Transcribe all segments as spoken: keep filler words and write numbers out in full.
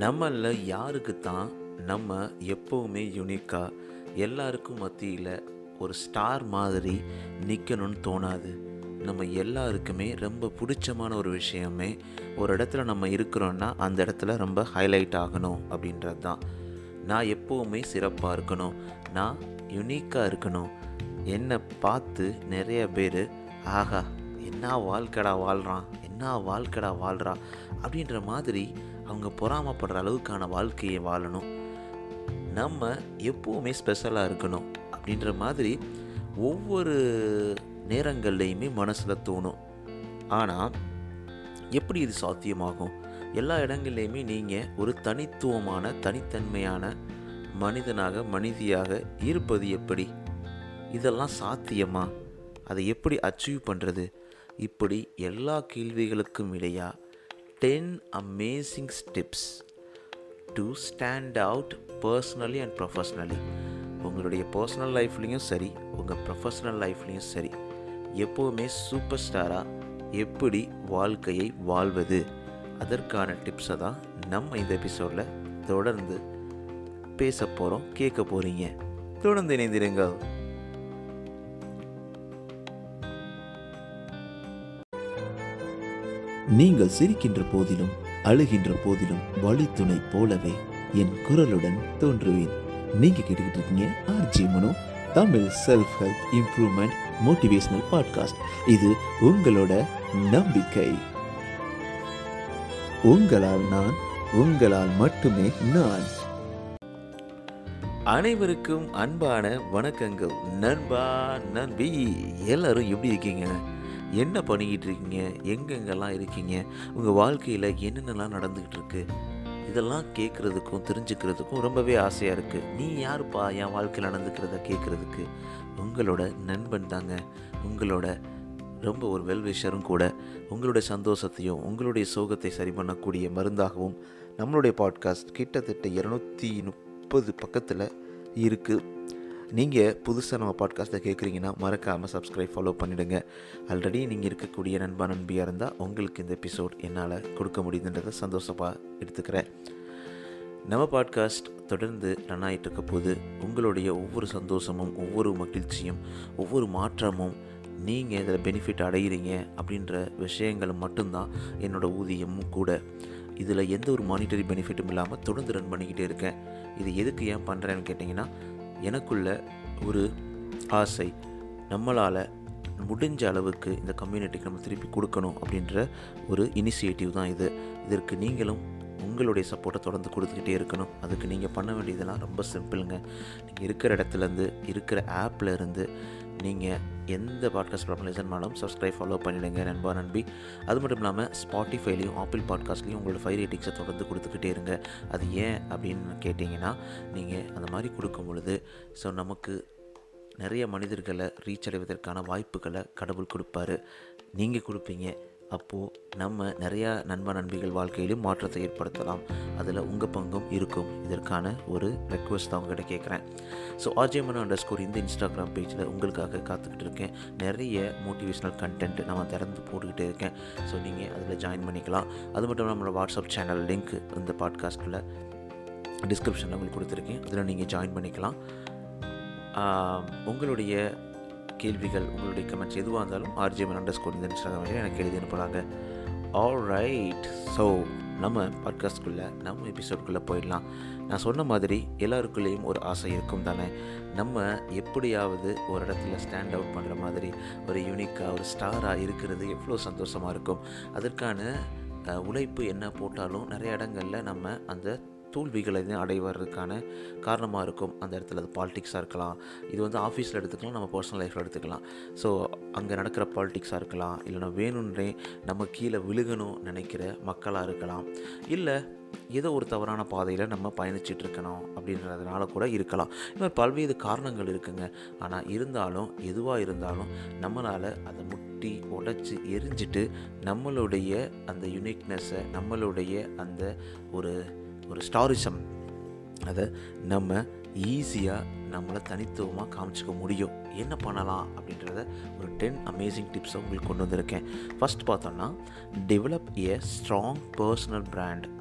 நம்மள யாருக்கு தான் நம்ம எப்போவுமே யூனிக்காக எல்லாருக்கும் மத்தியில் ஒரு ஸ்டார் மாதிரி நிற்கணும்னு தோணாது. நம்ம எல்லாருக்குமே ரொம்ப பிடிச்சமான ஒரு விஷயமே ஒரு இடத்துல நம்ம இருக்கிறோன்னா அந்த இடத்துல ரொம்ப ஹைலைட் ஆகணும் அப்படின்றது தான். நான் எப்போவுமே சிறப்பாக இருக்கணும், நான் யுனிக்காக இருக்கணும், என்னை பார்த்து நிறைய பேர் ஆகா என்ன வாழ்க்கடா வாழ்கிறான், என்ன வாழ்க்கடா வாழ்கிறா அப்படின்ற மாதிரி அவங்க பொறாமப்படுற அளவுக்கான வாழ்க்கையை வாழணும். நம்ம எப்போவுமே ஸ்பெஷலாக இருக்கணும் அப்படின்ற மாதிரி ஒவ்வொரு நேரங்கள்லையுமே மனசில் தோணும். ஆனால் எப்படி இது சாத்தியமாகும்? எல்லா இடங்கள்லையுமே நீங்கள் ஒரு தனித்துவமான தனித்தன்மையான மனிதனாக மனிதியாக இருப்பது எப்படி? இதெல்லாம் சாத்தியமா? அதை எப்படி அச்சீவ் பண்ணுறது? இப்படி எல்லா கேள்விகளுக்கும் இடையா ten amazing steps to stand out personally and professionally. உங்களுடைய பர்சனல் லைஃப்லேயும் சரி, உங்கள் ப்ரொஃபஷ்னல் லைஃப்லேயும் சரி, எப்போவுமே சூப்பர் ஸ்டாராக எப்படி வாழ்க்கையை வாழ்வது, அதற்கான டிப்ஸை தான் நம்ம இந்த எபிசோடில் தொடர்ந்து பேச போகிறோம், கேட்க போகிறீங்க. தொடர்ந்து இணைந்திருங்கள். நீங்கள் சிரிக்கின்ற போதிலும் அழுகின்ற போதிலும் வழித்துணை போலவே என் குரலுடன் தோன்றுவேன். நீங்க கேட்டுக்கிட்டு இருக்கீங்க RJ Mano, Tamil self help improvement motivational podcast. இது உங்களோட நம்பிக்கை. உங்களால் நான், உங்களால் மட்டுமே நான். அனைவருக்கும் அன்பான வணக்கங்கள். நண்பா நண்பி எல்லாரும் எப்படி இருக்கீங்க? என்ன பண்ணிக்கிட்டு இருக்கீங்க? எங்கெங்கெல்லாம் இருக்கீங்க? உங்கள் வாழ்க்கையில் என்னென்னலாம் நடந்துக்கிட்டு இருக்கு? இதெல்லாம் கேட்குறதுக்கும் தெரிஞ்சுக்கிறதுக்கும் ரொம்பவே ஆசையாக இருக்குது. நீ யாருப்பா என் வாழ்க்கையில் நடந்துக்கிறத கேட்குறதுக்கு? உங்களோட நண்பன் தாங்க, உங்களோட ரொம்ப ஒரு வெல்விஷரும் கூட. உங்களுடைய சந்தோஷத்தையும் உங்களுடைய சோகத்தை சரி பண்ணக்கூடிய மருந்தாகவும் நம்மளுடைய பாட்காஸ்ட் கிட்டத்தட்ட இரநூத்தி முப்பது பக்கத்தில் இருக்குது. நீங்கள் புதுசாக நம்ம பாட்காஸ்ட்டை கேட்குறீங்கன்னா மறக்காமல் சப்ஸ்கிரைப் ஃபாலோ பண்ணிவிடுங்க. ஆல்ரெடி நீங்கள் இருக்கக்கூடிய நண்பா நண்பியாக இருந்தால் உங்களுக்கு இந்த எபிசோட் என்னால் கொடுக்க முடியுதுன்றதை சந்தோஷமாக எடுத்துக்கிறேன். நம்ம பாட்காஸ்ட் தொடர்ந்து ரன் ஆகிட்டு இருக்க போது உங்களுடைய ஒவ்வொரு சந்தோஷமும் ஒவ்வொரு மகிழ்ச்சியும் ஒவ்வொரு மாற்றமும் நீங்கள் இதில் பெனிஃபிட் அடைகிறீங்க அப்படின்ற விஷயங்கள் மட்டும்தான் என்னோடய ஊதியமும் கூட. இதில் எந்த ஒரு மானிட்டரி பெனிஃபிட்டும் இல்லாமல் தொடர்ந்து ரன் பண்ணிக்கிட்டே இருக்கேன். இது எதுக்கு ஏன் பண்ணுறேன்னு கேட்டிங்கன்னா, எனக்குள்ள ஒரு ஆசை, நம்மளால் முடிஞ்ச அளவுக்கு இந்த கம்யூனிட்டிக்கு நம்ம திருப்பி கொடுக்கணும் அப்படின்ற ஒரு இனிஷியேட்டிவ் தான் இது. இதற்கு நீங்களும் உங்களுடைய சப்போர்ட்டை தொடர்ந்து கொடுத்துக்கிட்டே இருக்கணும். அதுக்கு நீங்கள் பண்ண வேண்டியதெல்லாம் ரொம்ப சிம்பிளுங்க. நீங்கள் இருக்கிற இடத்துலேருந்து, இருக்கிற ஆப்பில் இருந்து நீங்கள் எந்த பாட்காஸ்ட் ப்ளாட்ஃபார்ம் லிசன் பண்ணாலும் சப்ஸ்கிரைப் ஃபாலோ பண்ணிவிடுங்க நண்பா நண்பி. அது மட்டும் இல்லாமல் ஸ்பாட்டிஃபைலையும் ஆப்பிள் பாட்காஸ்ட்லேயும் உங்களோட ஃபைவ் ரேட்டிங்ஸை தொடர்ந்து கொடுத்துக்கிட்டே இருங்க. அது ஏன் அப்படின்னு கேட்டிங்கன்னா, நீங்கள் அந்த மாதிரி கொடுக்கும் பொழுது ஸோ நமக்கு நிறைய மனிதர்களை ரீச் அடைவதற்கான வாய்ப்புகளை கடவுள் கொடுப்பாரு, நீங்கள் கொடுப்பீங்க. அப்போது நம்ம நிறையா நண்ப நண்பிகள் வாழ்க்கையிலும் மாற்றத்தை ஏற்படுத்தலாம். அதில் உங்கள் பங்கும் இருக்கும். இதற்கான ஒரு ரெக்வஸ்ட் தான் உங்கள்கிட்ட கேட்குறேன். So RJ Mano under score இந்த இன்ஸ்டாகிராம் பேஜில் உங்களுக்காக காத்துக்கிட்டு இருக்கேன். நிறைய மோட்டிவேஷ்னல் கண்டென்ட் நான் திறந்து போட்டுக்கிட்டே இருக்கேன். ஸோ நீங்கள் அதில் ஜாயின் பண்ணிக்கலாம். அது மட்டும் இல்லாமல் நம்மளோட வாட்ஸ்அப் சேனல் லிங்க் இந்த பாட்காஸ்ட்டில் டிஸ்கிரிப்ஷனில் உங்களுக்கு கொடுத்துருக்கேன். அதில் நீங்கள் ஜாயின் பண்ணிக்கலாம். உங்களுடைய கேள்விகள், உங்களுடைய கமெண்ட்ஸ் எதுவாக இருந்தாலும் ஆர்ஜே மனோ அண்டர் ஸ்கோர் இந்த இன்ஸ்டாகிராம் எனக்கு எழுதி அனுப்பலாங்க. ஆல் ரைட், ஸோ நம்ம பாட்காஸ்ட்குள்ளே நம்ம எபிசோட்குள்ளே போயிடலாம். நான் சொன்ன மாதிரி எல்லாருக்குள்ளேயும் ஒரு ஆசை இருக்கும் தானே. நம்ம எப்படியாவது ஒரு இடத்துல ஸ்டாண்ட் அவுட் பண்ணுற மாதிரி ஒரு யூனிக்காக ஒரு ஸ்டாராக இருக்கிறது எவ்வளோ சந்தோஷமாக இருக்கும். அதற்கான உழைப்பு என்ன போட்டாலும் நிறைய இடங்களில் நம்ம அந்த தோல்விகளை அடைவதற்கான காரணமாக இருக்கும். அந்த இடத்துல அது பாலிடிக்ஸாக இருக்கலாம், இது வந்து ஆஃபீஸில் எடுத்துக்கலாம், நம்ம பர்சனல் லைஃப்பில் எடுத்துக்கலாம். ஸோ அங்கே நடக்கிற பாலிடிக்ஸாக இருக்கலாம், இல்லைனா வேணுன்றே நம்ம கீழே விழுகணும் நினைக்கிற மக்களாக இருக்கலாம், இல்லை ஏதோ ஒரு தவறான பாதையில் நம்ம பயணிச்சுட்டு இருக்கணும் அப்படின்றதுனால கூட இருக்கலாம். இந்த மாதிரி பல்வேறு காரணங்கள் இருக்குங்க. ஆனால் இருந்தாலும் எதுவாக இருந்தாலும் நம்மளால் அதை முட்டி உடைச்சி எரிஞ்சிட்டு நம்மளுடைய அந்த யுனிக்னஸை, நம்மளுடைய அந்த ஒரு ஒரு ஸ்டாரிசம், அதை நம்ம ஈஸியாக நம்மளை தனித்துவமாக காமிச்சிக்க முடியும். என்ன பண்ணலாம் அப்படின்றத ஒரு டென் அமேசிங் டிப்ஸை உங்களுக்கு கொண்டு வந்திருக்கேன். ஃபஸ்ட் பார்த்தோன்னா, develop a strong personal brand.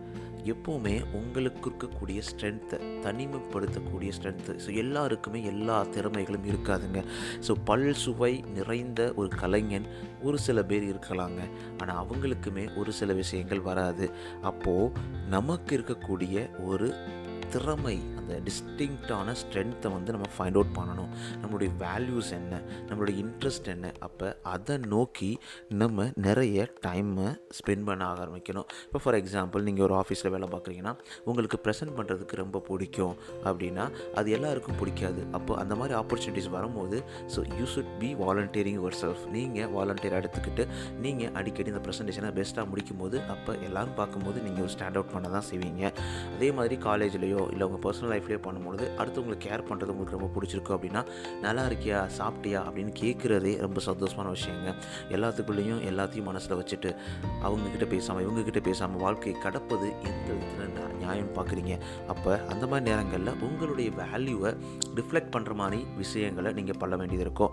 எப்போவுமே உங்களுக்கு இருக்கக்கூடிய ஸ்ட்ரென்த்தை தனிமைப்படுத்தக்கூடிய ஸ்ட்ரென்த்து. ஸோ எல்லாருக்குமே எல்லா திறமைகளும் இருக்காதுங்க. ஸோ பல் சுவை நிறைந்த ஒரு கலைஞன் ஒரு சில பேர் இருக்கலாங்க. ஆனால் அவங்களுக்குமே ஒரு சில விஷயங்கள் வராது. அப்போது நமக்கு இருக்கக்கூடிய ஒரு திறமை, அந்த டிஸ்டிங்க்டான ஸ்ட்ரென்த்தை வந்து நம்ம ஃபைண்ட் அவுட் பண்ணணும். நம்மளுடைய வேல்யூஸ் என்ன, நம்மளுடைய இன்ட்ரெஸ்ட் என்ன, அப்போ அதை நோக்கி நம்ம நிறைய டைமை ஸ்பெண்ட் பண்ண ஆரம்பிக்கணும். இப்போ ஃபார் எக்ஸாம்பிள் நீங்கள் ஒரு ஆஃபீஸில் வேலை பார்க்குறீங்கன்னா உங்களுக்கு ப்ரெசென்ட் பண்ணுறதுக்கு ரொம்ப பிடிக்கும் அப்படின்னா அது எல்லாருக்கும் பிடிக்காது. அப்போ அந்த மாதிரி ஆப்பர்ச்சுனிட்டிஸ் வரும்போது so you should be volunteering yourself. நீங்கள் வாலண்டியர் எடுத்துக்கிட்டு நீங்கள் அடிக்கடி இந்த ப்ரெசன்டேஷனை பெஸ்ட்டாக முடிக்கும் போது அப்போ எல்லோரும் பார்க்கும்போது நீங்கள் ஒரு ஸ்டாண்ட் அவுட் பண்ண தான் செய்வீங்க. அதே மாதிரி காலேஜ்லேயோ இல்லை உங்கள் பர்சனல் லைஃப்லேயே பண்ணும்பொழுது அடுத்தவங்களுக்கு கேர் பண்ணுறது உங்களுக்கு ரொம்ப பிடிச்சிருக்கு அப்படின்னா நல்லா இருக்கியா, சாப்பிட்டியா அப்படின்னு கேட்குறதே ரொம்ப சந்தோஷமான விஷயங்க. எல்லாத்துக்குள்ளேயும் எல்லாத்தையும் மனசில் வச்சுட்டு அவங்கக்கிட்ட பேசாமல் இவங்கக்கிட்ட பேசாமல் வாழ்க்கையை கடப்பது எந்த விதத்தில் நியாயம் பார்க்குறீங்க. அப்போ அந்த மாதிரி நேரங்களில் உங்களுடைய வேல்யூவை ரிஃப்ளெக்ட் பண்ணுற மாதிரி விஷயங்களை நீங்கள் பண்ண வேண்டியது இருக்கும்.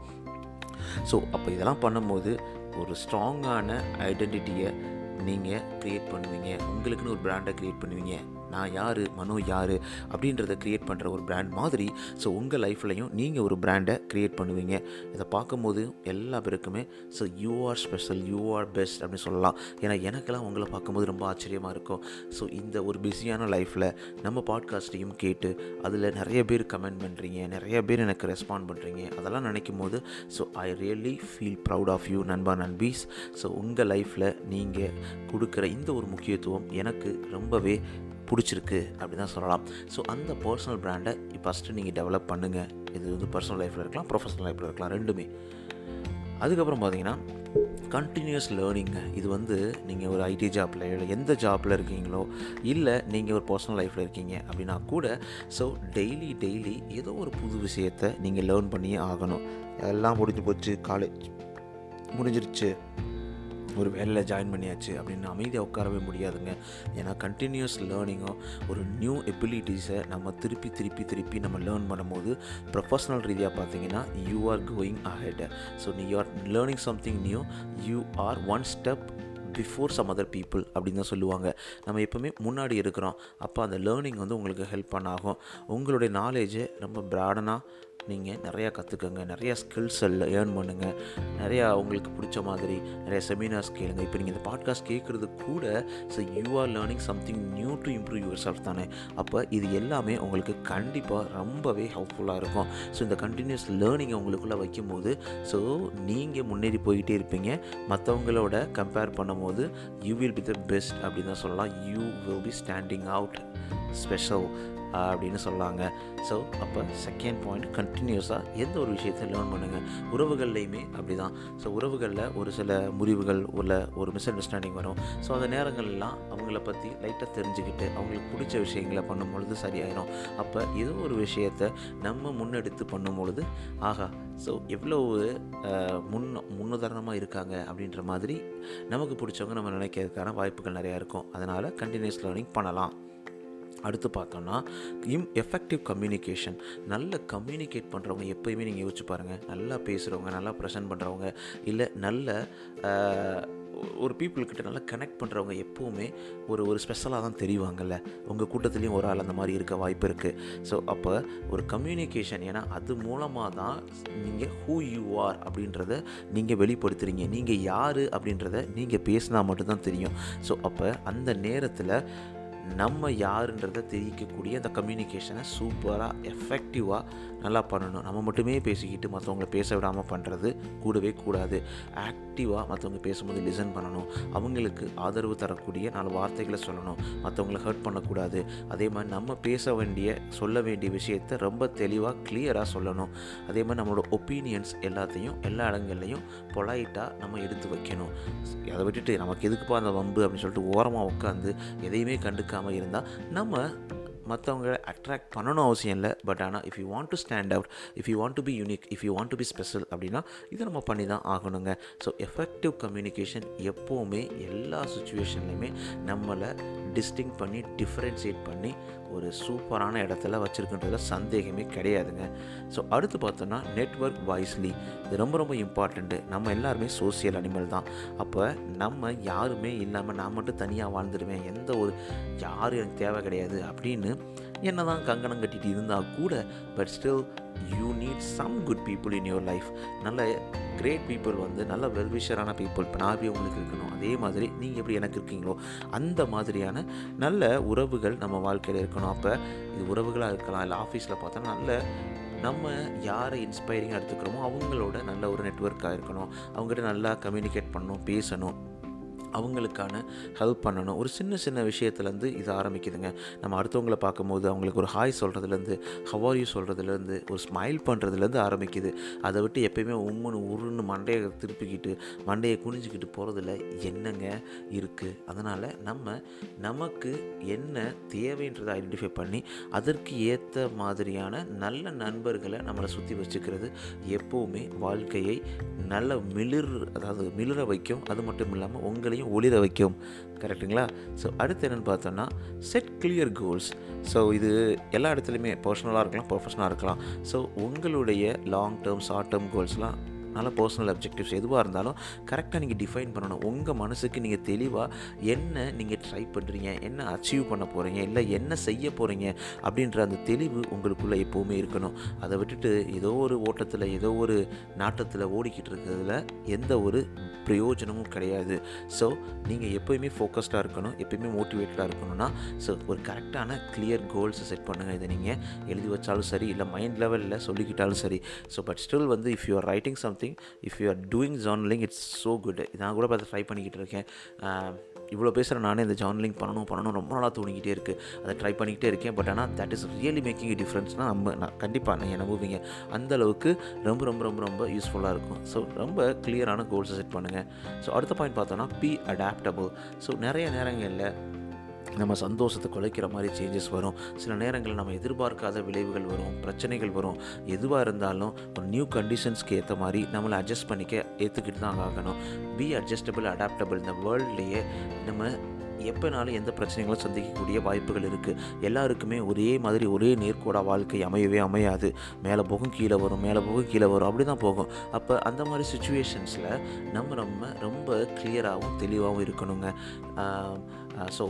ஸோ அப்போ இதெல்லாம் பண்ணும்போது ஒரு ஸ்ட்ராங்கான ஐடென்டிட்டியை நீங்கள் க்ரியேட் பண்ணுவீங்க. உங்களுக்குன்னு ஒரு பிராண்டை க்ரியேட் பண்ணுவீங்க. நான் யார், மனோ யார் அப்படின்றத க்ரியேட் பண்ணுற ஒரு பிராண்ட் மாதிரி ஸோ உங்கள் லைஃப்லையும் நீங்கள் ஒரு பிராண்டை க்ரியேட் பண்ணுவீங்க. இதை பார்க்கும்போது எல்லா பேருக்குமே so you are special, you are best அப்படின்னு சொல்லலாம். ஏன்னா எனக்கெல்லாம் உங்களை பார்க்கும்போது ரொம்ப ஆச்சரியமாக இருக்கும். ஸோ இந்த ஒரு பிஸியான லைஃப்பில் நம்ம பாட்காஸ்ட்டையும் கேட்டு அதில் நிறைய பேர் கமெண்ட் பண்ணுறீங்க, நிறைய பேர் எனக்கு ரெஸ்பாண்ட் பண்ணுறீங்க. அதெல்லாம் நினைக்கும் போது so I really feel proud of you நண்பா நண்பீஸ். ஸோ உங்கள் லைஃப்பில் நீங்கள் கொடுக்குற இந்த ஒரு முக்கியத்துவம் எனக்கு ரொம்பவே பிடிச்சிருக்கு அப்படி தான் சொல்லலாம். ஸோ அந்த பர்சனல் பிராண்டை ஃபஸ்ட்டு நீங்கள் டெவலப் பண்ணுங்கள். இது வந்து பர்சனல் லைஃப்பில் இருக்கலாம், ப்ரொஃபஷனல் லைஃப்பில் இருக்கலாம், ரெண்டுமே. அதுக்கப்புறம் பார்த்தீங்கன்னா கண்டினியூஸ் லேர்னிங்க. இது வந்து நீங்கள் ஒரு ஐடி ஜாப்பில் இல்லை எந்த ஜாப்பில் இருக்கீங்களோ இல்லை நீங்கள் ஒரு பர்சனல் லைஃப்பில் இருக்கீங்க அப்படின்னா கூட ஸோ டெய்லி டெய்லி ஏதோ ஒரு புது விஷயத்தை நீங்கள் லேர்ன் பண்ணியே ஆகணும். எல்லாம் முடிஞ்சு போச்சு, காலேஜ் முடிஞ்சிருச்சு, ஒரு வேலையில் ஜாயின் பண்ணியாச்சு அப்படின்னு அமைதியாக உட்காரவே முடியாதுங்க. ஏன்னா கண்டினியூஸ் லேர்னிங்கோ ஒரு நியூ எபிலிட்டிஸை நம்ம திருப்பி திருப்பி திருப்பி நம்ம லேர்ன் பண்ணும்போது ப்ரொஃபஷ்னல் ரீதியாக பார்த்தீங்கன்னா you are going ahead. So நீ are learning something new, you are one step before some other people அப்படின்னு தான் சொல்லுவாங்க. நம்ம எப்போவுமே முன்னாடி இருக்கிறோம். அப்போ அந்த லேர்னிங் வந்து உங்களுக்கு ஹெல்ப் பண்ண ஆகும். உங்களுடைய நாலேஜை ரொம்ப ப்ராடனாக நீங்கள் நிறையா கற்றுக்கங்க, நிறையா ஸ்கில்ஸை ஏர்ன் பண்ணுங்கள், நிறையா உங்களுக்கு பிடிச்ச மாதிரி நிறைய செமினார்ஸ் கேளுங்க. இப்போ நீங்கள் இந்த பாட்காஸ்ட் கேட்குறது கூட so you are learning something new to improve yourself தானே. அப்போ இது எல்லாமே உங்களுக்கு கண்டிப்பாக ரொம்பவே ஹெல்ப்ஃபுல்லாக இருக்கும். ஸோ இந்த கண்டினியூஸ் லேர்னிங்கை உங்களுக்குள்ளே வைக்கும்போது ஸோ நீங்கள் முன்னேறி போய்கிட்டே இருப்பீங்க. மற்றவங்களோட கம்பேர் பண்ணும்போது you will be the best அப்படின்னு தான் சொல்லலாம். You will be standing out special அப்படின்னு சொல்லாங்க. ஸோ அப்போ செகண்ட் பாயிண்ட், கண்டினியூஸாக எந்த ஒரு விஷயத்தை லேர்ன் பண்ணுங்கள். உறவுகள்லையுமே அப்படி தான். ஸோ உறவுகளில் ஒரு சில முறிவுகள் உள்ள ஒரு மிஸ் அண்டர்ஸ்டாண்டிங் வரும். ஸோ அந்த நேரங்கள்லாம் அவங்கள பற்றி லைட்டாக தெரிஞ்சுக்கிட்டு அவங்களுக்கு பிடிச்ச விஷயங்களை பண்ணும் பொழுது சரியாயிடும். அப்போ ஏதோ ஒரு விஷயத்தை நம்ம முன்னெடுத்து பண்ணும் பொழுது ஆகா ஸோ எவ்வளோ முன் முன்னுதாரணமாக இருக்காங்க அப்படின்ற மாதிரி நமக்கு பிடிச்சவங்க நம்ம நினைக்கிறதுக்கான வாய்ப்புகள் நிறையா இருக்கும். அதனால் கண்டினியூஸ் லேர்னிங் பண்ணலாம். அடுத்து பார்த்தோன்னா இம் எஃபெக்டிவ் கம்யூனிகேஷன். நல்ல கம்யூனிகேட் பண்ணுறவங்க எப்போயுமே நீங்கள் யோசிச்சு பாருங்கள். நல்லா பேசுகிறவங்க, நல்லா ப்ரெசென்ட் பண்ணுறவங்க, இல்லை நல்ல ஒரு பீப்புள்கிட்ட நல்லா கனெக்ட் பண்ணுறவங்க எப்போவுமே ஒரு ஒரு ஸ்பெஷலாக தான் தெரிவாங்கல்ல. உங்கள் கூட்டத்துலேயும் ஒரு ஆள் அந்த மாதிரி இருக்க வாய்ப்பு இருக்குது. ஸோ அப்போ ஒரு கம்யூனிகேஷன், ஏன்னா அது மூலமாக தான் நீங்கள் ஹூ யூ ஆர் அப்படின்றத நீங்கள் வெளிப்படுத்துகிறீங்க. நீங்கள் யார் அப்படின்றத நீங்கள் பேசினா மட்டும்தான் தெரியும். ஸோ அப்போ அந்த நேரத்தில் நம்ம யாருன்றதை தெரிவிக்கக்கூடிய அந்த கம்யூனிகேஷனை சூப்பராக எஃபெக்டிவாக நல்லா பண்ணணும். நம்ம மட்டுமே பேசிக்கிட்டு மற்றவங்கள பேச விடாமல் பண்ணுறது கூடவே கூடாது. ஆக்டிவாக மற்றவங்க பேசும்போது லிசன் பண்ணணும். அவங்களுக்கு ஆதரவு தரக்கூடிய நாலு வார்த்தைகளை சொல்லணும். மற்றவங்கள ஹர்ட் பண்ணக்கூடாது. அதே மாதிரி நம்ம பேச வேண்டிய சொல்ல வேண்டிய விஷயத்தை ரொம்ப தெளிவாக கிளியராக சொல்லணும். அதே மாதிரி நம்மளோட ஒப்பீனியன்ஸ் எல்லாத்தையும் எல்லா இடங்கள்லையும் பொலைட்டாக நம்ம எடுத்து வைக்கணும். அதை விட்டுட்டு நமக்கு எதுக்குப்பா அந்த வம்பு அப்படின்னு சொல்லிட்டு ஓரமாக உட்காந்து எதையுமே கண்டுக்காமல் இருந்தால் நம்ம மற்றவங்களை அட்ராக்ட் பண்ணணும் அவசியம் இல்லை. பட் ஆனால் if you want to stand out, if you want to be unique, if you want to be special அப்படின்னா இதை நம்ம பண்ணி தான் ஆகணுங்க. ஸோ எஃபெக்டிவ் கம்யூனிகேஷன் எப்போவுமே எல்லா சுச்சுவேஷன்லையுமே நம்மளை டிஸ்டிங் பண்ணி டிஃப்ரென்ஷியேட் பண்ணி ஒரு சூப்பரான இடத்துல வச்சுருக்குன்றதுல சந்தேகமே கிடையாதுங்க. ஸோ அடுத்து பார்த்தோன்னா நெட்வொர்க் வைஸ்லி. இது ரொம்ப ரொம்ப இம்பார்ட்டண்ட்டு. நம்ம எல்லாருமே சோசியல் அனிமல் தான். அப்போ நம்ம யாருமே இல்லாமல் நான் மட்டும் தனியாக வாழ்ந்துடுவேன், எந்த ஒரு யாரும் எனக்கு தேவை கிடையாது அப்படின்னு என்ன தான் கங்கணம் கட்டிட்டு இருந்தால் கூட, but still you need some good people in your life. நல்ல கிரேட் பீப்புள் வந்து நல்ல வெல்விஷரான பீப்புள் இப்போ நான் எப்படி உங்களுக்கு இருக்கணும், அதே மாதிரி நீங்கள் எப்படி எனக்கு இருக்கீங்களோ அந்த மாதிரியான நல்ல உறவுகள் நம்ம வாழ்க்கையில் இருக்கணும். அப்போ இது உறவுகளாக இருக்கலாம், இல்லை ஆஃபீஸில் பார்த்தா நல்ல நம்ம யாரை இன்ஸ்பைரிங்காக எடுத்துக்கிறோமோ அவங்களோட நல்ல ஒரு நெட்வொர்க்காக இருக்கணும். அவங்ககிட்ட நல்லா கம்யூனிகேட் பண்ணணும், பேசணும், அவங்களுக்கான ஹெல்ப் பண்ணணும். ஒரு சின்ன சின்ன விஷயத்துலேருந்து இது ஆரம்பிக்குதுங்க. நம்ம அடுத்தவங்களை பார்க்கும்போது அவங்களுக்கு ஒரு ஹாய் சொல்கிறதுலேருந்து, ஹவ் ஆர் யூ சொல்கிறதுலேருந்து, ஒரு ஸ்மைல் பண்ணுறதுலேருந்து ஆரம்பிக்குது. அதை விட்டு எப்பயுமே உம்முன்னு உருன்னு மண்டையை திருப்பிக்கிட்டு மண்டையை குனிஞ்சிக்கிட்டு போகிறதுல என்னங்க இருக்குது? அதனால் நம்ம நமக்கு என்ன தேவைன்றதை ஐடென்டிஃபை பண்ணி அதற்கு ஏற்ற மாதிரியான நல்ல நண்பர்களை நம்மளை சுற்றி வச்சுக்கிறது எப்போவுமே வாழ்க்கையை நல்ல மிளிர் அதாவது மிளிர வைக்கும். அது மட்டும் இல்லாமல் உங்களையும் ஒளிர வைக்கும். கரெக்டுங்களா? ஸோ அடுத்து என்னென்னு பார்த்தோன்னா செட் கிளியர் கோல்ஸ். ஸோ இது எல்லா இடத்துலையுமே பர்சனலாக இருக்கலாம், ப்ரொஃபஷனலாக இருக்கலாம். ஸோ உங்களுடைய லாங் டேர்ம் ஷார்ட் டேர்ம் கோல்ஸ்லாம் நல்ல பர்சனல் அப்ஜெக்டிவ்ஸ் எதுவாக இருந்தாலும் கரெக்டாக நீங்கள் டிஃபைன் பண்ணணும். உங்கள் மனசுக்கு நீங்கள் தெளிவாக என்ன நீங்கள் ட்ரை பண்ணுறீங்க, என்ன அச்சீவ் பண்ண போகிறீங்க, இல்லை என்ன செய்ய போகிறீங்க அப்படின்ற அந்த தெளிவு உங்களுக்குள்ளே எப்போவுமே இருக்கணும். அதை விட்டுட்டு ஏதோ ஒரு ஓட்டத்தில் ஏதோ ஒரு நாட்டத்தில் ஓடிக்கிட்டு இருக்கிறதுல எந்த ஒரு பிரயோஜனமும் கிடையாது. ஸோ நீங்கள் எப்போயுமே ஃபோக்கஸ்டாக இருக்கணும், எப்போயுமே மோட்டிவேட்டடாக இருக்கணும்னா ஸோ ஒரு கரெக்டான கிளியர் கோல்ஸை செட் பண்ணுங்கள். இதை நீங்கள் எழுதி வச்சாலும் சரி, இல்லை மைண்ட் லெவலில் சொல்லிக்கிட்டாலும் சரி. ஸோ பட் ஸ்டில் வந்து if you are writing something, if you are doing journaling, it's so good. நான் கூட பார்த்து ட்ரை பண்ணிக்கிட்டு இருக்கேன். இவ்வளோ பேசுகிற நானே இந்த ஜர்னலிங் பண்ணணும் பண்ணணும் ரொம்ப நாளாக தோணிக்கிட்டே இருக்குது. அதை ட்ரை பண்ணிக்கிட்டே இருக்கேன். பட் ஆனால் that is really making a டிஃப்ரென்ஸ்னால் நம்ம நான் கண்டிப்பாக நீங்கள் நம்புவீங்க. அந்தளவுக்கு ரொம்ப ரொம்ப ரொம்ப ரொம்ப யூஸ்ஃபுல்லாக இருக்கும். ஸோ ரொம்ப கிளியரான கோல்ஸை செட் பண்ணுங்கள். ஸோ அடுத்த பாயிண்ட் பார்த்தோன்னா பி அடாப்டபிள். ஸோ நிறைய நேரங்களில் நம்ம சந்தோஷத்தை குலைக்கிற மாதிரி சேஞ்சஸ் வரும். சில நேரங்களில் நம்ம எதிர்பார்க்காத விளைவுகள் வரும், பிரச்சனைகள் வரும். எதுவாக இருந்தாலும் ஒரு நியூ கண்டிஷன்ஸ்க்கு ஏற்ற மாதிரி நம்மளை அட்ஜஸ்ட் பண்ணிக்க ஏற்றுக்கிட்டு தான் ஆகணும். Be adjustable adaptable. இந்த வேர்ல்ட்லேயே நம்ம எப்போனாலும் எந்த பிரச்சனைகளும் சந்திக்கக்கூடிய வாய்ப்புகள் இருக்குது. எல்லாருக்குமே ஒரே மாதிரி ஒரே நேர்கோடாக வாழ்க்கை அமையவே அமையாது. மேலே போகும் கீழே வரும், மேலே போகும் கீழே வரும், அப்படி தான் போகும். அப்போ அந்த மாதிரி சுச்சுவேஷன்ஸில் நம்ம நம்ம ரொம்ப கிளியராகவும் தெளிவாகவும் இருக்கணுங்க. ஸோ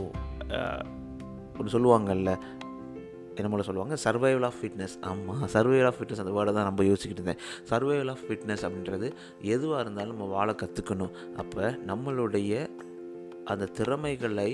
ஒன்று சொல்லுவாங்கல்ல, என்ன போல சொல்லுவாங்க, சர்வைவல் ஆஃப் ஃபிட்னஸ். ஆமாம், சர்வைவல் ஆஃப் ஃபிட்னஸ் அந்த வேர்டை தான் நம்ம யோசிச்சுக்கிட்டு இருந்தேன். சர்வைவல் ஆஃப் ஃபிட்னஸ் அப்படின்றது எதுவாக இருந்தாலும் நம்ம வாழ கற்றுக்கணும். அப்போ நம்மளுடைய அந்த திறமைகளை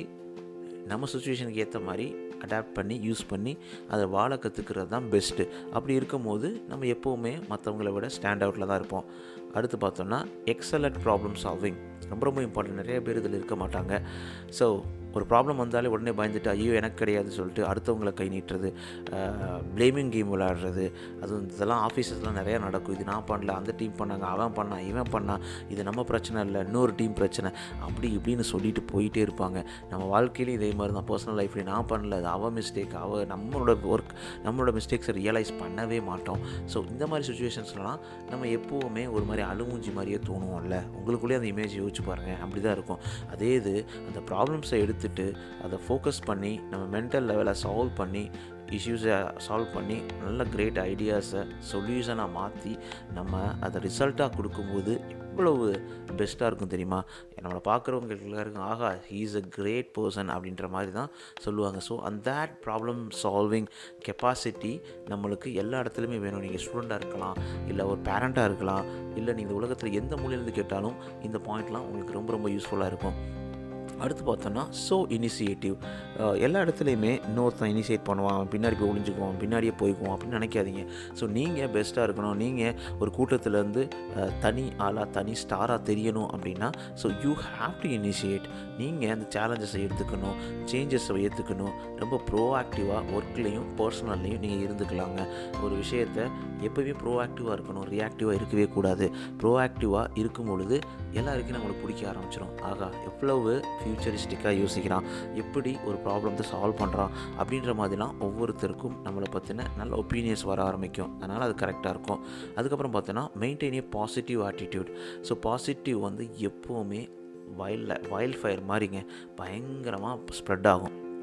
நம்ம சுச்சுவேஷனுக்கு ஏற்ற மாதிரி அடாப்ட் பண்ணி யூஸ் பண்ணி அதை வாழ கற்றுக்கிறது தான் பெஸ்ட்டு. அப்படி இருக்கும்போது நம்ம எப்போவுமே மற்றவங்களை விட ஸ்டாண்ட் அவுட்டில் தான் இருப்போம். அடுத்து பார்த்தோம்னா எக்ஸலண்ட் ப்ராப்ளம் சால்விங். ரொம்ப ரொம்ப இம்பார்ட்டன்ட். நிறைய பேர் இதில் இருக்க மாட்டாங்க. ஸோ ஒரு ப்ராப்ளம் வந்தாலே உடனே பயந்துட்டு ஐயோ எனக்கு கிடையாது சொல்லிட்டு அடுத்தவங்களை கை நீட்டுறது, ப்ளேமிங் கேம் விளையாடுறது, அதுவும் இதெல்லாம் ஆஃபீஸஸ்லாம் நிறையா நடக்கும். இது நான் பண்ணல, அந்த டீம் பண்ணாங்க, அவன் பண்ணான், இவன் பண்ணான், இது நம்ம பிரச்சனை இல்லை, இன்னொரு டீம் பிரச்சனை, அப்படி இப்படின்னு சொல்லிட்டு போயிட்டே இருப்பாங்க. நம்ம வாழ்க்கையிலையும் இதே மாதிரி தான். பர்சனல் லைஃப்லேயும் நான் பண்ணல, அது அவன் மிஸ்டேக், அவ நம்மளோட ஒர்க் நம்மளோட மிஸ்டேக்ஸை ரியலைஸ் பண்ணவே மாட்டோம். ஸோ இந்த மாதிரி சுச்சுவேஷன்ஸ்லாம் நம்ம எப்போவுமே ஒரு மாதிரி அழுமூஞ்சி மாதிரியே தோணுவோம்ல. உங்களுக்குள்ளேயே அந்த இமேஜ் யோசிச்சு பாருங்கள், அப்படி தான் இருக்கும். அதே இது அந்த ப்ராப்ளம்ஸை எடுத்து எடுத்துட்டு அதை ஃபோக்கஸ் பண்ணி நம்ம மென்டல் லெவலில் சால்வ் பண்ணி இஷ்யூஸை சால்வ் பண்ணி நல்ல கிரேட் ஐடியாஸை சொல்யூஷனாக மாற்றி நம்ம அதை ரிசல்ட்டாக கொடுக்கும்போது எவ்வளவு பெஸ்ட்டாக இருக்கும் தெரியுமா? நம்மளை பார்க்குறவங்களுக்கு எல்லாருக்கும் ஆஹா he is a great person அப்படின்ற மாதிரி தான் சொல்லுவாங்க. ஸோ அந்த தேட் ப்ராப்ளம் சால்விங் கெப்பாசிட்டி நம்மளுக்கு எல்லா இடத்துலையுமே வேணும். நீங்கள் ஸ்டூடெண்ட்டாக இருக்கலாம், இல்லை ஒரு பேரண்ட்டாக இருக்கலாம், இல்லை நீங்கள் உலகத்தில் எந்த மூலையிலேருந்து கேட்டாலும் இந்த பாயிண்ட்லாம் உங்களுக்கு ரொம்ப ரொம்ப யூஸ்ஃபுல்லாக இருக்கும். அடுத்து பார்த்தோன்னா ஸோ இனிஷியேட்டிவ். எல்லா இடத்துலையுமே இன்னொருத்தன் இனிஷியேட் பண்ணுவான், பின்னாடி போய் ஒளிஞ்சுக்குவான், பின்னாடியே போய்க்குவோம் அப்படின்னு நினைக்காதீங்க. ஸோ நீங்கள் பெஸ்ட்டாக இருக்கணும், நீங்கள் ஒரு கூட்டத்திலேருந்து தனி ஆளாக தனி ஸ்டாராக தெரியணும் அப்படின்னா so you have to initiate. நீங்கள் அந்த சேலஞ்சஸை எடுத்துக்கணும், சேஞ்சஸை ஏற்றுக்கணும். ரொம்ப ப்ரோஆக்டிவாக ஒர்க்லேயும் பர்சனல்லையும் நீங்கள் இருந்துக்கலாங்க. ஒரு விஷயத்தை எப்போயுமே ப்ரோஆக்டிவாக இருக்கணும், ரியாக்டிவாக இருக்கவே கூடாது. ப்ரோஆக்டிவாக இருக்கும் பொழுது எல்லாருக்கும் நம்மளுக்கு பிடிக்க ஆரம்பிச்சிடும். ஆகா எவ்வளவு ஃபியூச்சரிஸ்டிக்காக யோசிக்கிறான், எப்படி ஒரு ப்ராப்ளத்தை சால்வ் பண்ணுறான் அப்படின்ற மாதிரிலாம் ஒவ்வொருத்தருக்கும் நம்மளை பற்றின நல்ல ஒப்பீனியன்ஸ் வர ஆரம்பிக்கும். அதனால் அது கரெக்டாக இருக்கும். அதுக்கப்புறம் பார்த்தோன்னா maintain a positive attitude. So positive வந்து எப்போவுமே வைல்ட் வைல்ட் ஃபயர் மாதிரிங்க பயங்கரமாக ஸ்ப்ரெட் ஆகும்.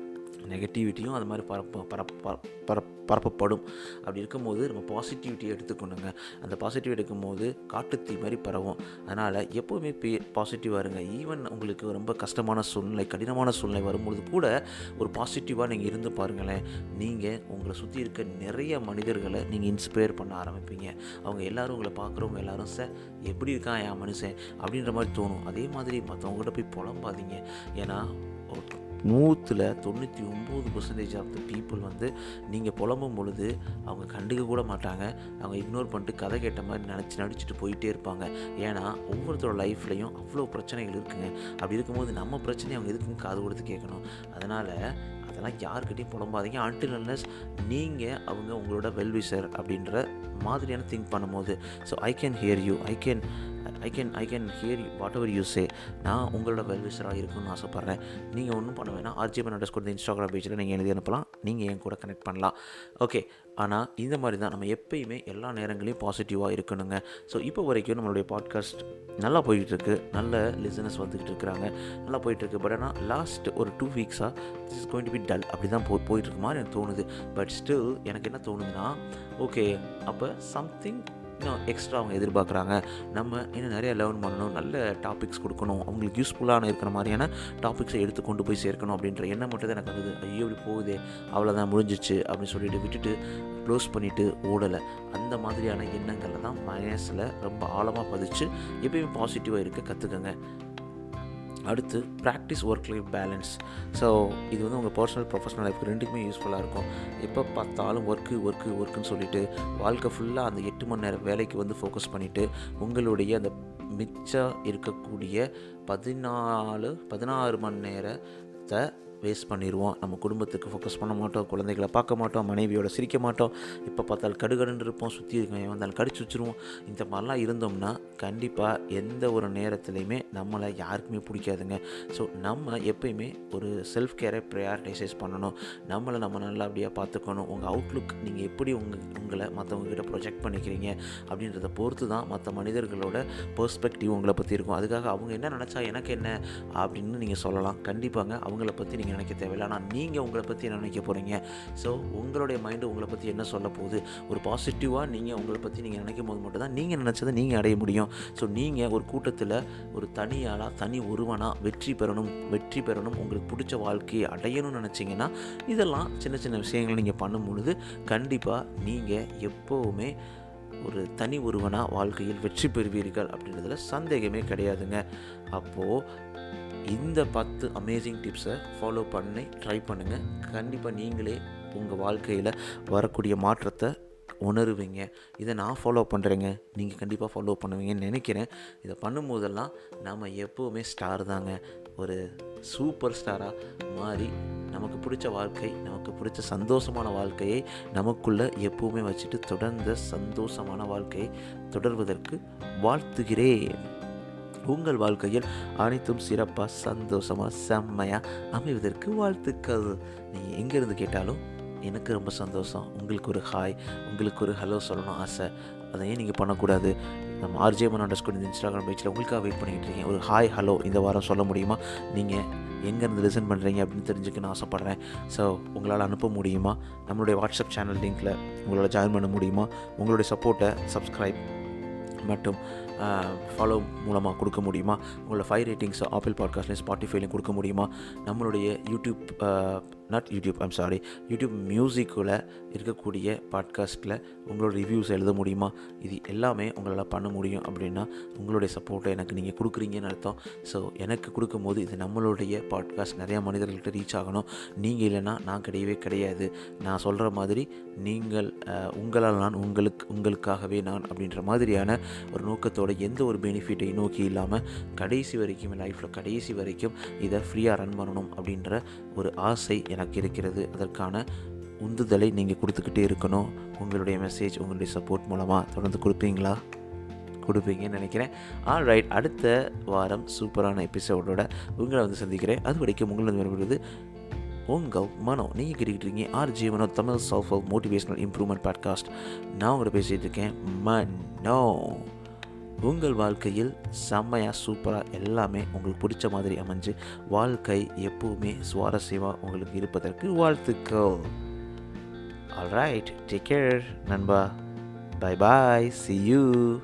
நெகட்டிவிட்டியும் அது மாதிரி பரப்ப பரப்ப பரப் பரப்பப்படும். அப்படி இருக்கும்போது நம்ம பாசிட்டிவிட்டியை எடுத்துக்கணுங்க. அந்த பாசிட்டிவ் எடுக்கும்போது காட்டுத்தீ மாதிரி பரவும். அதனால் எப்போவுமே பே பாசிட்டிவாக இருங்க. ஈவன் உங்களுக்கு ரொம்ப கஷ்டமான சூழ்நிலை, கடினமான சூழ்நிலை வரும்பொழுது கூட ஒரு பாசிட்டிவாக நீங்கள் இருந்து பாருங்களேன். நீங்கள் உங்களை சுற்றி இருக்க நிறைய மனிதர்களை நீங்கள் இன்ஸ்பயர் பண்ண ஆரம்பிப்பீங்க. அவங்க எல்லோரும் உங்களை பார்க்குறவங்க எல்லோரும் சார் எப்படி இருக்கான் என் மனுஷன் அப்படின்ற மாதிரி தோணும். அதே மாதிரி மற்றவங்ககிட்ட போய் புலம்பாதீங்க. ஏன்னா நூற்றில் தொண்ணூற்றி ஒம்பது பர்சன்டேஜ் ஆஃப் த பீப்புள் வந்து நீங்கள் புலம்பும் பொழுது அவங்க கண்டுக்க கூட மாட்டாங்க. அவங்க இக்னோர் பண்ணிட்டு கதை கேட்ட மாதிரி நினச்சி நடிச்சுட்டு போயிட்டே இருப்பாங்க. ஏன்னா ஒவ்வொருத்தரோட லைஃப்லையும் அவ்வளோ பிரச்சனைகள் இருக்குங்க. அப்படி இருக்கும்போது நம்ம பிரச்சனையை அவங்க எதுக்குன்னு காது கொடுத்து கேட்கணும். அதனால் அதெல்லாம் யாருக்கிட்டையும் புலம்பாதீங்க. அன்டில் அன்லெஸ் நீங்கள் அவங்க உங்களோட வெல்விஷர் அப்படின்ற மாதிரியான திங்க் பண்ணும்போது, so I can hear you, I can I can I can hear you whatever you say. நான் உங்களோட வெல்விஷராக இருக்குன்னு ஆசைப்பட்றேன். நீங்கள் ஒன்றும் பண்ண வேணாம். ஆர்ஜிஎம் அண்டர் ஸ்கோர் இன்ஸ்டாகிராம் பேஜில் நீங்கள் எழுதி அனுப்பலாம். நீங்கள் என் கூட கனெக்ட் பண்ணலாம். ஓகே, ஆனால் இந்த மாதிரி தான் நம்ம எப்பயுமே எல்லா நேரங்களையும் பாசிட்டிவாக இருக்கணுங்க. ஸோ இப்போ வரைக்கும் நம்மளுடைய பாட்காஸ்ட் நல்லா போயிட்டுருக்கு. நல்ல லிசனர்ஸ் வந்துக்கிட்டு இருக்கிறாங்க. நல்லா போயிட்டுருக்கு. பட் ஆனால் லாஸ்ட் ஒரு டூ வீக்ஸாக this is going to be dull அப்படி தான் போ போயிட்டுருக்கு மாதிரி எனக்கு தோணுது. பட் ஸ்டில் எனக்கு என்ன தோணுதுன்னா, ஓகே அப்போ சம்திங் இன்னும் எக்ஸ்ட்ரா அவங்க எதிர்பார்க்குறாங்க. நம்ம இன்னும் நிறைய லேர்ன் பண்ணணும், நல்ல டாபிக்ஸ் கொடுக்கணும், அவங்களுக்கு யூஸ்ஃபுல்லான இருக்கிற மாதிரியான டாபிக்ஸை எடுத்து கொண்டு போய் சேர்க்கணும் அப்படின்ற எண்ணம் மட்டும் தான் எனக்கு வந்தது. ஐயோ இப்படி போகுதே, அவ்வளோதான் முடிஞ்சிச்சு அப்படின்னு சொல்லிட்டு விட்டுட்டு க்ளோஸ் பண்ணிவிட்டு ஓடலை. அந்த மாதிரியான எண்ணங்களை தான் மனசில் ரொம்ப ஆழமாக பதிச்சு எப்பயுமே பாசிட்டிவாக இருக்க கற்றுக்கங்க. அடுத்து practice work life balance. So இது வந்து உங்கள் பர்சனல் ப்ரொஃபஷனல் லைஃப்க்கு ரெண்டுக்குமே யூஸ்ஃபுல்லாக இருக்கும். எப்போ பார்த்தாலும் ஒர்க்கு ஒர்க்கு ஒர்க்குன்னு சொல்லிவிட்டு வாழ்க்கை ஃபுல்லாக அந்த எட்டு மணி நேரம் வேலைக்கு வந்து ஃபோக்கஸ் பண்ணிவிட்டு உங்களுடைய அந்த மிச்சம் இருக்கக்கூடிய பதினாலு பதினாறு மணி நேரத்தை வேஸ்ட் பண்ணிடுவோம். நம்ம குடும்பத்துக்கு ஃபோக்கஸ் பண்ண மாட்டோம், குழந்தைகளை பார்க்க மாட்டோம், மனைவியோட சிரிக்க மாட்டோம், இப்போ பார்த்தாலும் கடுகடுன்னு இருப்போம், சுற்றி இருக்கவங்க வந்தாலும் கடிச்சு வச்சுருவோம். இந்த மாதிரிலாம் இருந்தோம்னா கண்டிப்பாக எந்த ஒரு நேரத்துலையுமே நம்மளை யாருக்குமே பிடிக்காதுங்க. ஸோ நம்ம எப்பயுமே ஒரு செல்ஃப் கேரை ப்ரையாரிட்டைசைஸ் பண்ணணும். நம்மளை நம்ம நல்லபடியாக பார்த்துக்கணும். உங்கள் அவுட்லுக் நீங்கள் எப்படி உங்கள் உங்களை மற்றவங்ககிட்ட ப்ரொஜெக்ட் பண்ணிக்கிறீங்க அப்படின்றத பொறுத்து தான் மற்ற மனிதர்களோட பெர்ஸ்பெக்டிவ் உங்களை பற்றி இருக்கும். அதுக்காக அவங்க என்ன நினச்சா எனக்கு என்ன அப்படின்னு நீங்கள் சொல்லலாம். கண்டிப்பாங்க அவங்கள பற்றி நீங்கள் நினைக்க தேவையில்லை. ஆனால் நீங்கள் உங்களை பற்றி என்ன நினைக்க போகிறீங்க? ஸோ உங்களுடைய மைண்டு உங்களை பற்றி என்ன சொல்ல போகுது? ஒரு பாசிட்டிவாக நீங்கள் உங்களை பற்றி நீங்கள் நினைக்கும் போது மட்டும் தான் நீங்கள் நினச்சதை நீங்கள் அடைய முடியும். ஸோ நீங்கள் ஒரு கூட்டத்தில் ஒரு தனியாளாக தனி ஒருவனாக வெற்றி பெறணும் வெற்றி பெறணும் உங்களுக்கு பிடிச்ச வாழ்க்கையை அடையணும்னு நினச்சிங்கன்னா இதெல்லாம் சின்ன சின்ன விஷயங்களை நீங்கள் பண்ணும் பொழுது கண்டிப்பாக நீங்கள் எப்போவுமே ஒரு தனி ஒருவனாக வாழ்க்கையில் வெற்றி பெறுவீர்கள் அப்படின்றதுல சந்தேகமே கிடையாதுங்க. அப்போது இந்த பத்து அமேசிங் டிப்ஸை ஃபாலோ பண்ணி ட்ரை பண்ணுங்கள். கண்டிப்பாக நீங்களே உங்கள் வாழ்க்கையில் வரக்கூடிய மாற்றத்தை உணருவீங்க. இதை நான் ஃபாலோ பண்ணுறேங்க, நீங்கள் கண்டிப்பாக ஃபாலோ பண்ணுவீங்கன்னு நினைக்கிறேன். இதை பண்ணும்போதெல்லாம் நம்ம எப்போவுமே ஸ்டார் தாங்க. ஒரு சூப்பர் ஸ்டாராக மாறி நமக்கு பிடிச்ச வாழ்க்கை, நமக்கு பிடிச்ச சந்தோஷமான வாழ்க்கையை நமக்குள்ளே எப்போவுமே வச்சுட்டு தொடர்ந்த சந்தோஷமான வாழ்க்கையை தொடர்வதற்கு வாழ்த்துகிறேன். உங்கள் வாழ்க்கையில் அனைத்தும் சிறப்பாக சந்தோஷமாக செம்மையாக அமைவதற்கு வாழ்த்துக்கள். நீங்கள் எங்கேருந்து கேட்டாலும் எனக்கு ரொம்ப சந்தோஷம். உங்களுக்கு ஒரு ஹாய், உங்களுக்கு ஒரு ஹலோ சொல்லணும் ஆசை. அதை ஏன் நீங்கள் பண்ணக்கூடாது? நம்ம ஆர்ஜிஎம் அண்டர் ஸ்கோர் இந்த இன்ஸ்டாகிராம் பேஜில் உங்களுக்காக வெயிட் பண்ணிக்கிட்டு இருக்கேன். ஒரு ஹாய் ஹலோ இந்த வாரம் சொல்ல முடியுமா? நீங்கள் எங்கேருந்து லிசன் பண்ணுறீங்க அப்படின்னு தெரிஞ்சுக்க நான் ஆசைப்பட்றேன். ஸோ உங்களால் அனுப்ப முடியுமா? நம்மளுடைய வாட்ஸ்அப் சேனல் லிங்க்கில் உங்களோட ஜாயின் பண்ண முடியுமா? உங்களுடைய சப்போர்ட்டை சப்ஸ்கிரைப் மற்றும் ஃபாலோ மூலமாக கொடுக்க முடியுமா? உங்களோட ஃபைவ் ரேட்டிங்ஸ் ஆப்பிள் பாட்காஸ்ட்லேயும் ஸ்பாட்டிஃபைலையும் கொடுக்க முடியுமா? நம்மளுடைய YouTube not YouTube I'm sorry YouTube மியூசிக்கில் இருக்கக்கூடிய பாட்காஸ்ட்டில் உங்களோட ரிவ்யூஸ் எழுத முடியுமா? இது எல்லாமே உங்களால் பண்ண முடியும். அப்படின்னா உங்களுடைய சப்போர்ட்டை எனக்கு நீங்கள் கொடுக்குறீங்கன்னு அர்த்தம். ஸோ எனக்கு கொடுக்கும்போது இது நம்மளுடைய பாட்காஸ்ட் நிறையா மனிதர்கள்ட்ட ரீச் ஆகணும். நீங்கள் இல்லைன்னா நான் கிடையவே கிடையாது. நான் சொல்கிற மாதிரி நீங்கள் உங்களால் நான் உங்களுக்கு உங்களுக்காகவே நான் அப்படின்ற மாதிரியான ஒரு நோக்கத்தோட எந்த ஒரு பெனிஃபிட்டை நோக்கி இல்லாமல் கடைசி வரைக்கும் லைஃப்பில் கடைசி வரைக்கும் இதை ஃப்ரீயாக ரன் பண்ணணும் அப்படின்ற ஒரு ஆசை எனக்கு இருக்கிறது. அதற்கான உந்துதலை நீங்கள் கொடுத்துக்கிட்டே இருக்கணும். உங்களுடைய மெசேஜ் உங்களுடைய சப்போர்ட் மூலமாக தொடர்ந்து கொடுப்பீங்களா? கொடுப்பீங்கன்னு நினைக்கிறேன். ஆல் ரைட், அடுத்த வாரம் சூப்பரான எபிசோடோட உங்களை வந்து சந்திக்கிறேன். அது வரைக்கும் உங்களை வருவது உங்கள் மனோ. நீங்கள் கேட்டுக்கிட்டு இருக்கீங்க RJ Mano Tamil self help motivational improvement podcast. நான் உங்களை பேசிகிட்டு இருக்கேன் மனோ. உங்கள் வாழ்க்கையில் செம்மையாக சூப்பராக எல்லாமே உங்களுக்கு பிடிச்ச மாதிரி அமைஞ்சு வாழ்க்கை எப்பவுமே சுவாரஸ்யமாக உங்களுக்கு இருப்பதற்கு வாழ்த்துக்கள். ஆல்ரைட், டேக் கேர் நண்பா. Bye bye, see you.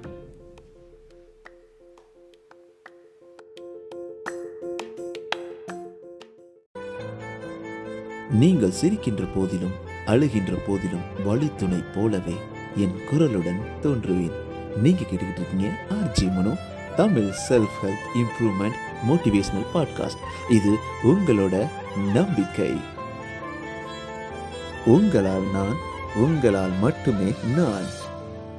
நீங்கள் சிரிக்கின்ற போதிலும் அழுகின்ற போதிலும் வழித்துணை போலவே என் குரலுடன் தோன்றுவேன். நீங்க கேட்டுக்கிட்டு இருக்கீங்க RJ Mano, Tamil self help improvement motivational podcast. இது உங்களோட நம்பிக்கை. உங்களால் நான், உங்களால் மட்டுமே நான்.